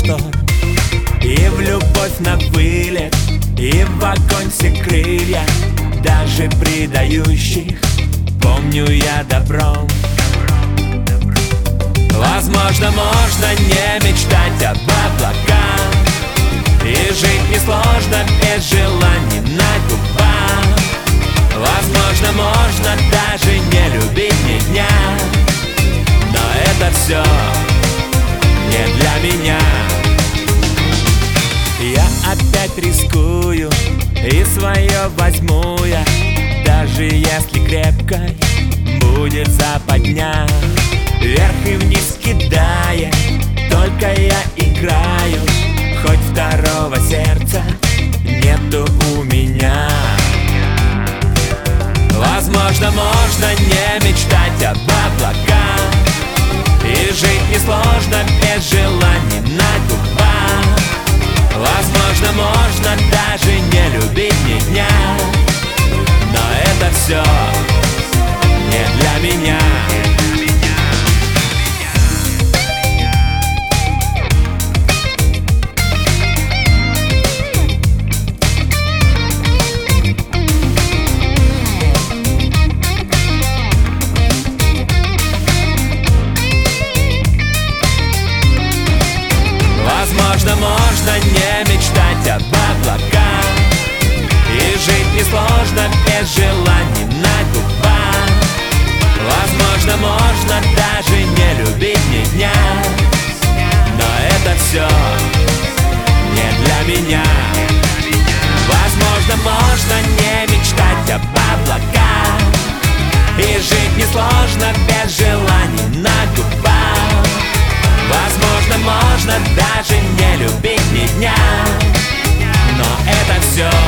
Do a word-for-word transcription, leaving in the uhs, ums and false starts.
простор, и в любовь на вылет, и в огонь все крылья, даже предающих помню я добром. Возможно, можно не мечтать об облаках, и жить несложно без желаний на губах. Возможно, можно даже не любить ни дня, но это все не для меня. Я опять рискую, и свое возьму я, даже если крепкой будет западня. Вверх и вниз кидая, только я играю, хоть второго сердца нету у меня. Возможно, можно не мечтать об облаках, и жить несложно без желаний на губах. Возможно, можно даже не любить ни дня, но это все не для меня. Возможно, можно не мечтать об облаках, и жить несложно без желаний на губах. Возможно, можно даже не любить ни дня, но это все не для меня. Возможно, можно не мечтать об облаках, и жить несложно без желаний на губах. Возможно, можно даже не любить ни дня, но это все